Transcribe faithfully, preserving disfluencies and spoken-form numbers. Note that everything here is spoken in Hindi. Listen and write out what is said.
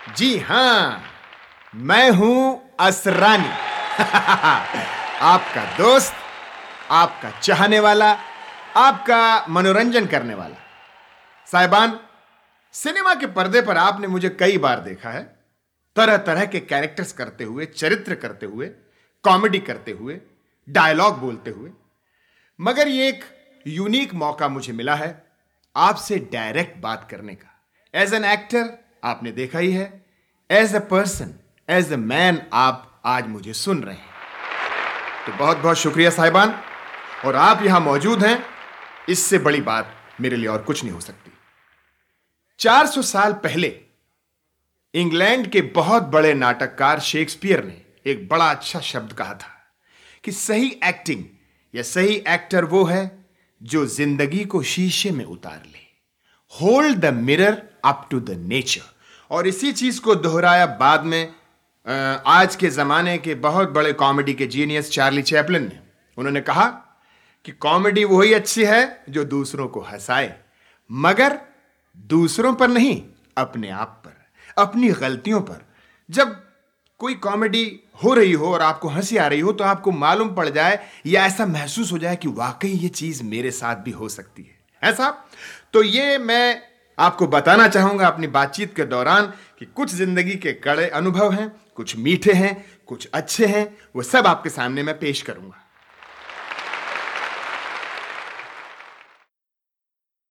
जी हां, मैं हूं असरानी। आपका दोस्त, आपका चाहने वाला, आपका मनोरंजन करने वाला। साहिबान, सिनेमा के पर्दे पर आपने मुझे कई बार देखा है, तरह तरह के कैरेक्टर्स करते हुए, चरित्र करते हुए, कॉमेडी करते हुए, डायलॉग बोलते हुए। मगर ये एक यूनिक मौका मुझे मिला है आपसे डायरेक्ट बात करने का। एज एन एक्टर आपने देखा ही है, as a person, as a man आप आज मुझे सुन रहे हैं। तो बहुत बहुत शुक्रिया साहिबान, और आप यहां मौजूद हैं, इससे बड़ी बात मेरे लिए और कुछ नहीं हो सकती। चार सौ साल पहले इंग्लैंड के बहुत बड़े नाटककार शेक्सपियर ने एक बड़ा अच्छा शब्द कहा था कि सही एक्टिंग या सही एक्टर वो है जो जिंदगी को शीशे में उतार ले। Hold the mirror up to the nature. और इसी चीज को दोहराया बाद में आज के जमाने के बहुत बड़े कॉमेडी के जीनियस चार्ली चैपलिन ने। उन्होंने कहा कि कॉमेडी वही अच्छी है जो दूसरों को हंसाए, मगर दूसरों पर नहीं, अपने आप पर, अपनी गलतियों पर। जब कोई कॉमेडी हो रही हो और आपको हंसी आ रही हो, तो आपको मालूम पड़ जाए या ऐसा महसूस हो जाए कि वाकई ये चीज मेरे साथ भी हो सकती है। ऐसा तो ये मैं आपको बताना चाहूंगा अपनी बातचीत के दौरान कि कुछ जिंदगी के कड़े अनुभव हैं, कुछ मीठे हैं, कुछ अच्छे हैं, वो सब आपके सामने मैं पेश करूंगा।